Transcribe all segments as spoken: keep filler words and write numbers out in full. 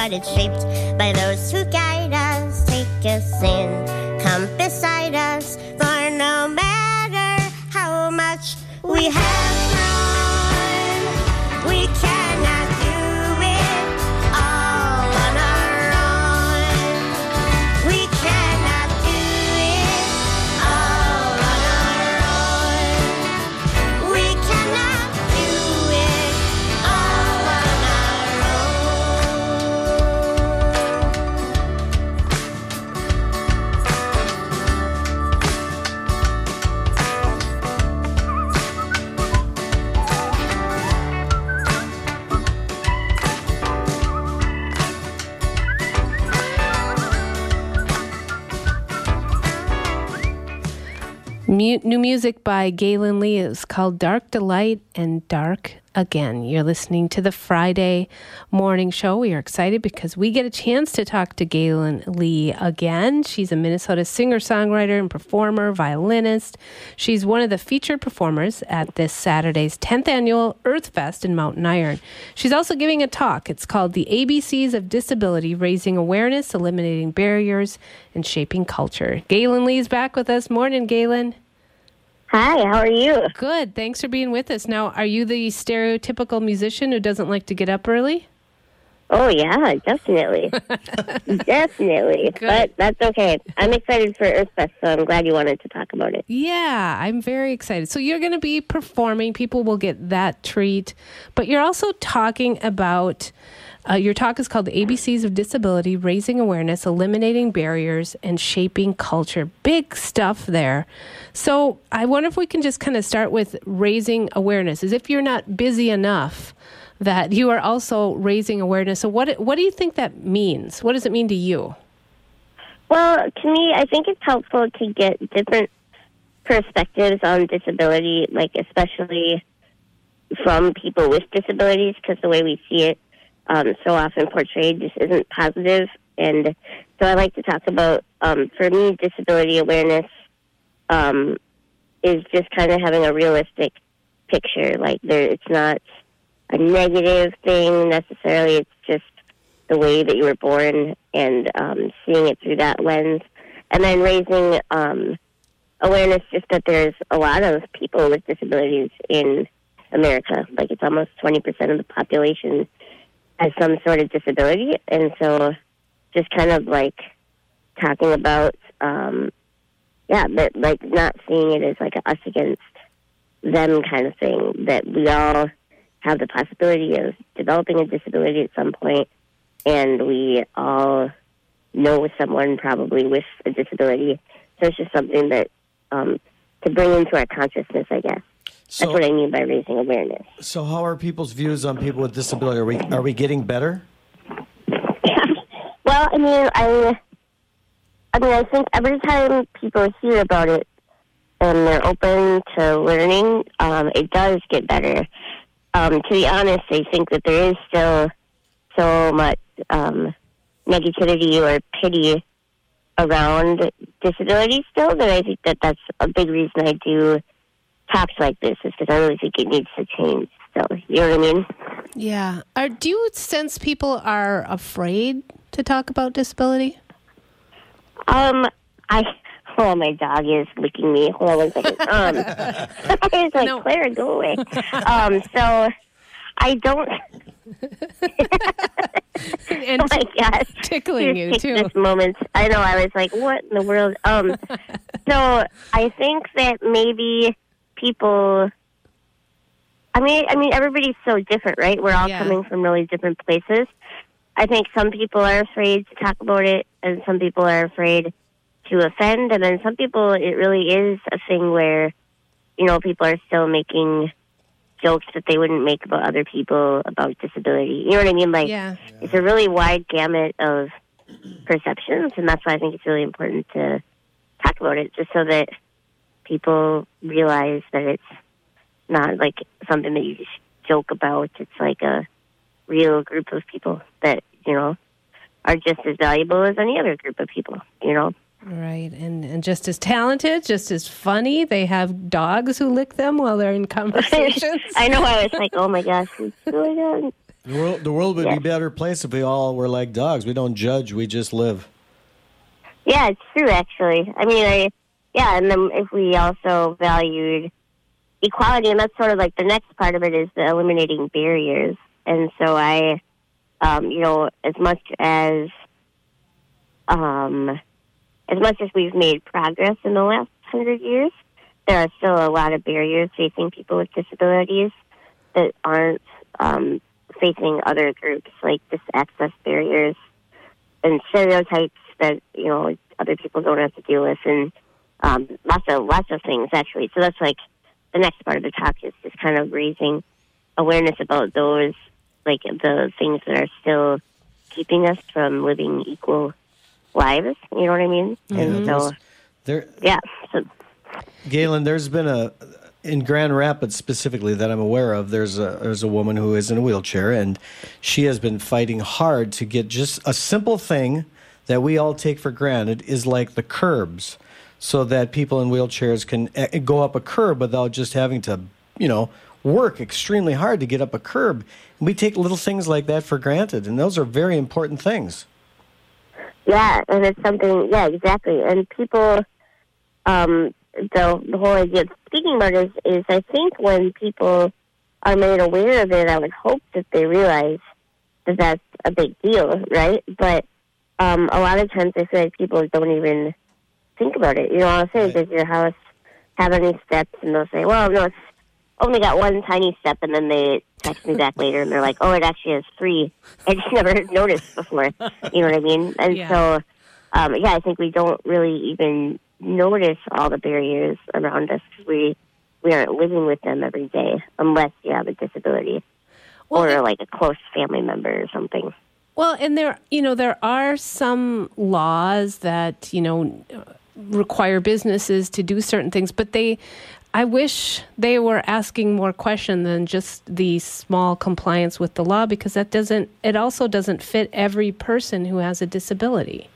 but it's shaped by those who guide us. Take us in, come beside us, for no matter how much we have grown, we cannot do it all on our own. We cannot do it all on our own. We cannot do it all on our Mu- new music by Galen Lee is called Dark Delight and Dark Again. You're listening to the Friday morning show. We are excited because we get a chance to talk to Galen Lee again. She's a Minnesota singer-songwriter and performer, violinist. She's one of the featured performers at this Saturday's tenth annual Earth Fest in Mountain Iron. She's also giving a talk. It's called The A B Cs of Disability, Raising Awareness, Eliminating Barriers, and Shaping Culture. Galen Lee's back with us. Morning, Galen. Hi, how are you? Good. Thanks for being with us. Now, are you the stereotypical musician who doesn't like to get up early? Oh, yeah, definitely. definitely. Good. But that's okay. I'm excited for Earth Fest, so I'm glad you wanted to talk about it. Yeah, I'm very excited. So you're going to be performing. People will get that treat. But you're also talking about, uh, your talk is called The A B Cs of Disability, Raising Awareness, Eliminating Barriers, and Shaping Culture. Big stuff there. So I wonder if we can just kind of start with raising awareness, as if you're not busy enough that you are also raising awareness. So what what do you think that means? What does it mean to you? Well, to me, I think it's helpful to get different perspectives on disability, like especially from people with disabilities, because the way we see it um, so often portrayed just isn't positive. And so I like to talk about, um, for me, disability awareness um, is just kind of having a realistic picture. Like there, it's not a negative thing necessarily. It's just the way that you were born, and um, seeing it through that lens. And then raising um, awareness just that there's a lot of people with disabilities in America. Like it's almost twenty percent of the population has some sort of disability. And so just kind of like talking about, um, yeah, but like not seeing it as like a us against them kind of thing, that we all have the possibility of developing a disability at some point, and we all know someone probably with a disability. So it's just something that um, to bring into our consciousness, I guess. So, That's what I mean by raising awareness. So how are people's views on people with disability? Are we are we getting better? Well, I mean, I, I mean, I think every time people hear about it and they're open to learning, um, it does get better. Um, to be honest, I think that there is still so much um, negativity or pity around disability still, that I think that that's a big reason I do talks like this, is because I really think it needs to change. So, you know what I mean? Yeah. Are, do you sense people are afraid to talk about disability? Um, I... Oh, my dog is licking me. Hold on one second. Um, I was like, no. Claire, go away. Um, so I don't... and oh, my gosh. Tickling you, too. This moment. I know, I was like, what in the world? Um, so I think that maybe people... I mean, I mean, everybody's so different, right? We're all yeah. coming from really different places. I think some people are afraid to talk about it, and some people are afraid to offend, and then some people, it really is a thing where, you know, people are still making jokes that they wouldn't make about other people about disability. You know what I mean? Like, yeah. It's a really wide gamut of perceptions, and that's why I think it's really important to talk about it, just so that people realize that it's not like something that you just joke about. It's like a real group of people that, you know, are just as valuable as any other group of people, you know? Right, and and just as talented, just as funny. They have dogs who lick them while they're in conversations. I know, I was like, oh my gosh, what's going on? The world, the world would Yeah. be a better place if we all were like dogs. We don't judge, we just live. Yeah, it's true, actually. I mean, I, yeah, and then if we also valued equality, and that's sort of like the next part of it is the eliminating barriers. And so I, um, you know, as much as, um, as much as we've made progress in the last hundred years, there are still a lot of barriers facing people with disabilities that aren't um, facing other groups, like just access barriers and stereotypes that, you know, other people don't have to deal with, and um, lots of lots of things actually. So that's like the next part of the talk is just kind of raising awareness about those, like the things that are still keeping us from living equal lives. You know what I mean? Yeah, And so, there's- there, yeah. So Galen, there's been a in Grand Rapids specifically that I'm aware of. There's a there's a woman who is in a wheelchair, and she has been fighting hard to get just a simple thing that we all take for granted is like the curbs, so that people in wheelchairs can uh, go up a curb without just having to, you know, work extremely hard to get up a curb. We take little things like that for granted, and those are very important things. yeah, and it's something. Yeah, exactly. And people, um, the the whole idea of speaking about it is, is I think when people are made aware of it, I would hope that they realize that that's a big deal, right? But um, a lot of times I feel like people don't even think about it. You know, I'll say, Right. does your house have any steps? And they'll say, well, no, it's only got one tiny step. And then they text me back later and they're like, oh, it actually has three. I just never noticed before. You know what I mean? And Yeah. so, um, yeah, I think we don't really even notice all the barriers around us because we, we aren't living with them every day unless you have a disability Well, or it- like a close family member or something. Well, and there, you know, there are some laws that, you know, require businesses to do certain things, but they, I wish they were asking more questions than just the small compliance with the law, because that doesn't, it also doesn't fit every person who has a disability.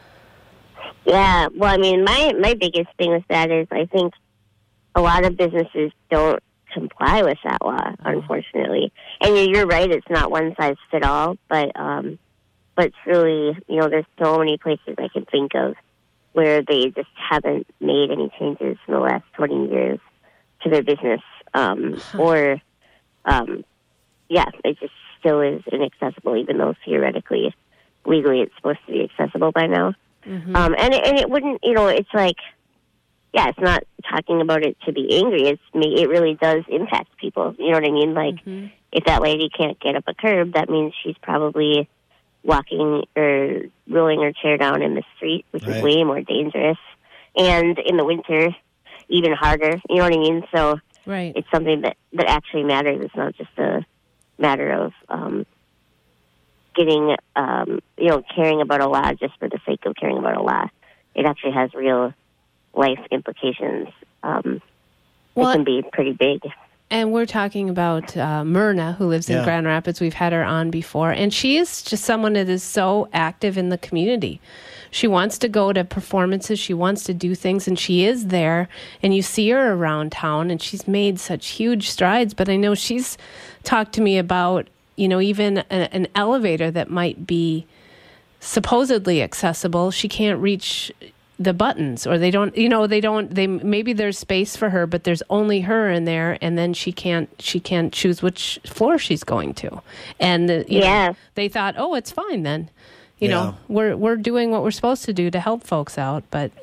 Yeah, well, I mean, my, my biggest thing with that is I think a lot of businesses don't comply with that law, unfortunately. And you're you're right, it's not one size fit all, but um, but truly, you know, there's so many places I can think of where they just haven't made any changes in the last twenty years to their business, um, or um, yeah, it just still is inaccessible, even though theoretically, legally, it's supposed to be accessible by now. Mm-hmm. Um, and it, and it wouldn't, you know, it's like, yeah, it's not talking about it to be angry. It's me. It really does impact people. You know what I mean? Like, Mm-hmm. if that lady can't get up a curb, that means she's probably walking or rolling her chair down in the street, which Right. is way more dangerous. And in the winter, even harder. You know what I mean? So Right. it's something that, that actually matters. It's not just a matter of um, getting, um, you know, caring about a law just for the sake of caring about a law. It actually has real life implications. Um, Well, it can be pretty big. And we're talking about uh, Myrna, who lives in Yeah. Grand Rapids. We've had her on before. And she is just someone that is so active in the community. She wants to go to performances. She wants to do things. And she is there. And you see her around town. And she's made such huge strides. But I know she's talked to me about, you know, even a, an elevator that might be supposedly accessible. She can't reach the buttons, or they don't, you know, they don't, they, maybe there's space for her, but there's only her in there, and then she can't, she can't choose which floor she's going to. And, uh, you Yeah. know, they thought, oh, it's fine then. You Yeah. know, we're, we're doing what we're supposed to do to help folks out, but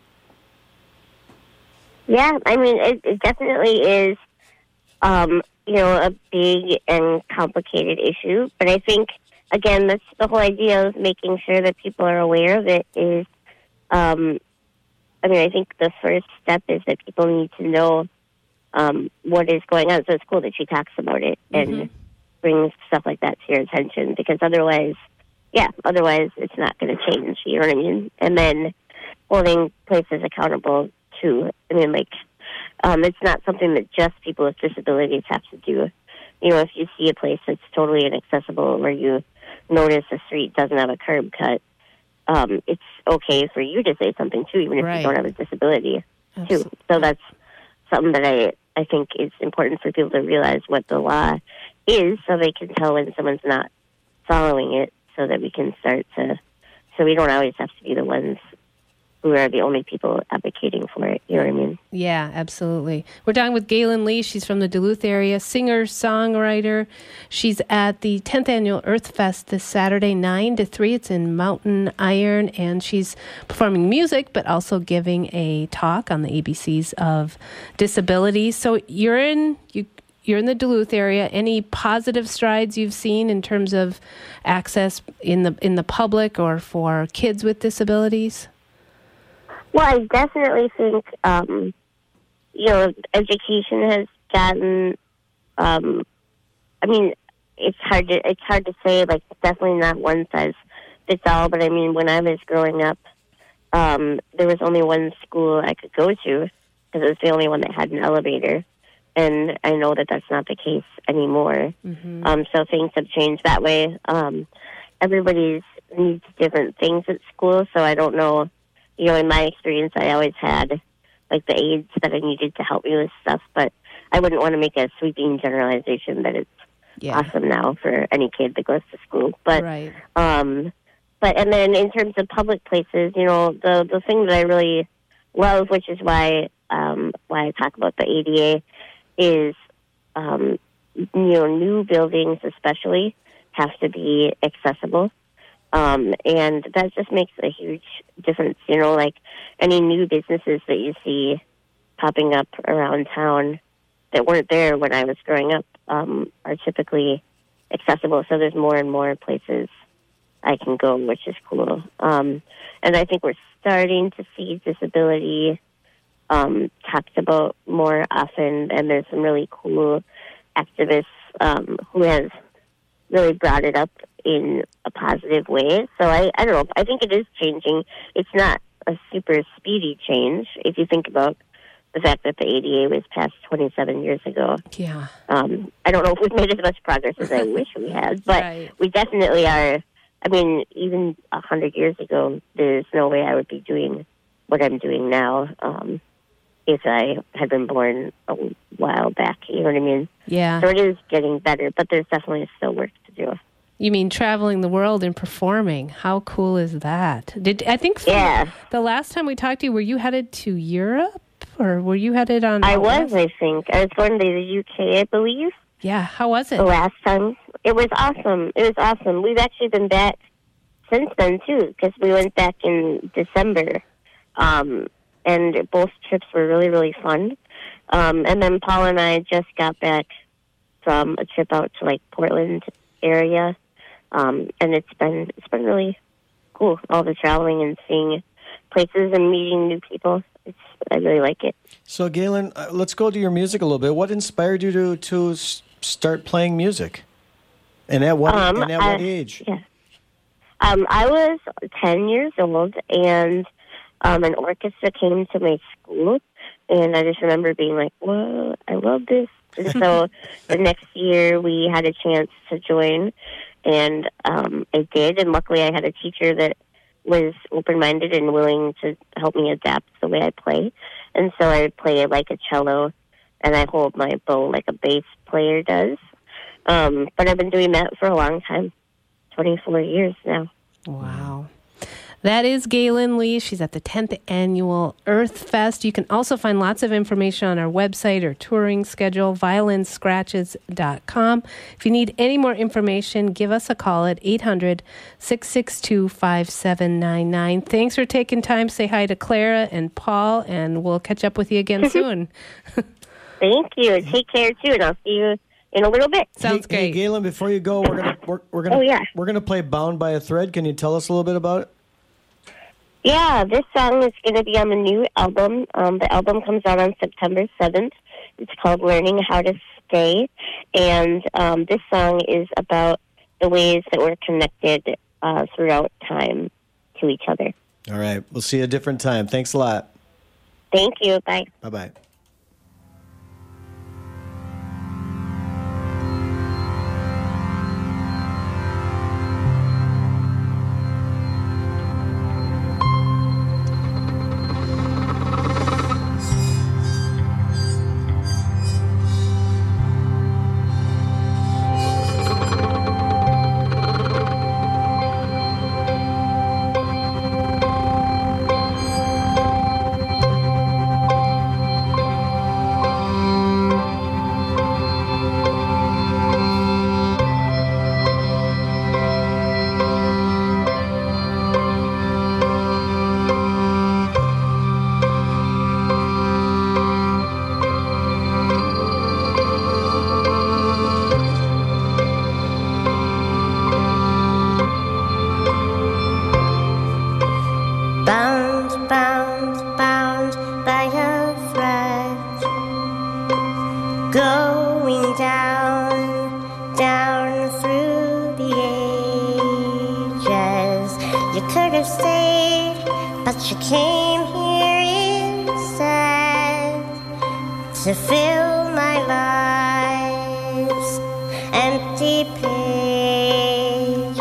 Yeah, I mean, it, it definitely is, um, you know, a big and complicated issue. But I think, again, that's the whole idea of making sure that people are aware of it is, um, I mean, I think the first step is that people need to know um, what is going on. So it's cool that she talks about it and brings stuff like that to your attention, because otherwise, yeah, otherwise it's not going to change. You know what I mean? And then holding places accountable too. I mean, like, um, it's not something that just people with disabilities have to do. You know, if you see a place that's totally inaccessible, where you notice a street doesn't have a curb cut, um, it's okay for you to say something too, even if Right. you don't have a disability too. Absolutely. So that's something that I, I think is important for people to realize what the law is, so they can tell when someone's not following it, so that we can start to, so we don't always have to be the ones who are the only people advocating for it. You know what I mean? Yeah, absolutely. We're talking with Galen Lee. She's from the Duluth area, singer, songwriter. She's at the tenth Annual Earth Fest this Saturday, nine to three. It's in Mountain Iron, and she's performing music, but also giving a talk on the A B Cs of disability. So you're in you you're in the Duluth area. Any positive strides you've seen in terms of access in the in the public or for kids with disabilities? Well, I definitely think, um, you know, education has gotten, um, I mean, it's hard to, it's hard to say, like, it's definitely not one size fits all, but I mean, when I was growing up, um, there was only one school I could go to, because it was the only one that had an elevator, and I know that that's not the case anymore. Mm-hmm. Um, so things have changed that way. Um, everybody needs different things at school, so I don't know. You know, in my experience, I always had, like, the aids that I needed to help me with stuff, but I wouldn't want to make a sweeping generalization that it's yeah. awesome now for any kid that goes to school. But, right. um, but, and then in terms of public places, you know, the, the thing that I really love, which is why, um, why I talk about the A D A, is, um, you know, new buildings especially have to be accessible. Um, and that just makes a huge difference, you know, like any new businesses that you see popping up around town that weren't there when I was growing up um, are typically accessible. So there's more and more places I can go, which is cool. Um, and I think we're starting to see disability um, talked about more often, and there's some really cool activists um, who have really brought it up in a positive way. So I, I don't know. I think it is changing. It's not a super speedy change if you think about the fact that the A D A was passed twenty-seven years ago. Yeah. Um, I don't know if we've made as much progress as I wish we had, but right. we definitely are. I mean, even a hundred years ago, there's no way I would be doing what I'm doing now um, if I had been born a while back. You know what I mean? Yeah. So it is getting better, but there's definitely still work to do. You mean traveling the world and performing? How cool is that? Did I think yeah. the last time we talked to you, were you headed to Europe or were you headed on? I was, West? I think. I was going to the U K, I believe. Yeah. How was it? The last time. It was awesome. It was awesome. We've actually been back since then, too, because we went back in December. Um, and both trips were really, really fun. Um, and then Paul and I just got back from a trip out to, like, Portland area. Um, and it's been it's been really cool, all the traveling and seeing places and meeting new people. It's I really like it. So, Galen, uh, let's go to your music a little bit. What inspired you to to s- start playing music? And at what um, and at I, what age? Yeah, um, I was ten years old, and um, an orchestra came to my school, and I just remember being like, "Whoa, I love this!" And so the next year, we had a chance to join. And um, I did, and luckily I had a teacher that was open-minded and willing to help me adapt the way I play. And so I would play like a cello, and I hold my bow like a bass player does. Um, but I've been doing that for a long time, twenty-four years now. Wow. That is Galen Lee. She's at the tenth Annual Earth Fest. You can also find lots of information on our website or touring schedule, violin scratches dot com. If you need any more information, give us a call at eight hundred, six six two, five seven nine nine. Thanks for taking time. Say hi to Clara and Paul, and we'll catch up with you again soon. Thank you. Take care, too, and I'll see you in a little bit. Sounds hey, great. Hey, Galen, before you go, we're gonna we're, we're gonna oh, yeah. we're gonna play "Bound by a Thread." Can you tell us a little bit about it? Yeah, this song is going to be on the new album. Um, the album comes out on September seventh. It's called Learning How to Stay. And um, this song is about the ways that we're connected uh, throughout time to each other. All right. We'll see you a different time. Thanks a lot. Thank you. Bye. Bye-bye. You could have stayed, but you came here instead to fill my life's empty pages.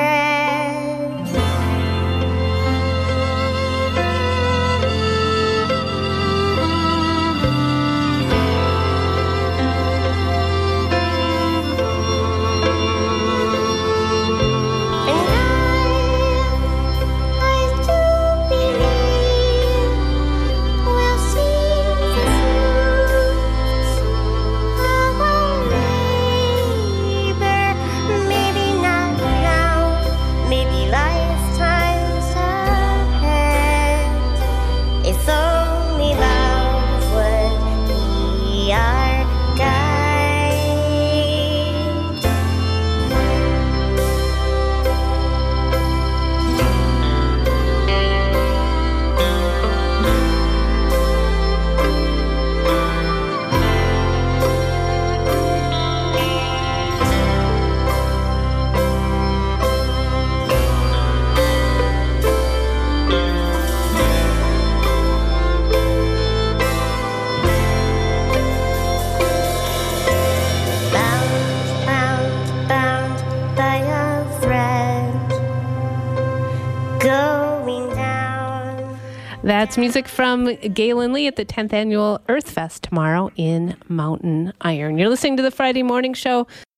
That's music from Galen Lee at the tenth Annual Earth Fest tomorrow in Mountain Iron. You're listening to the Friday Morning Show.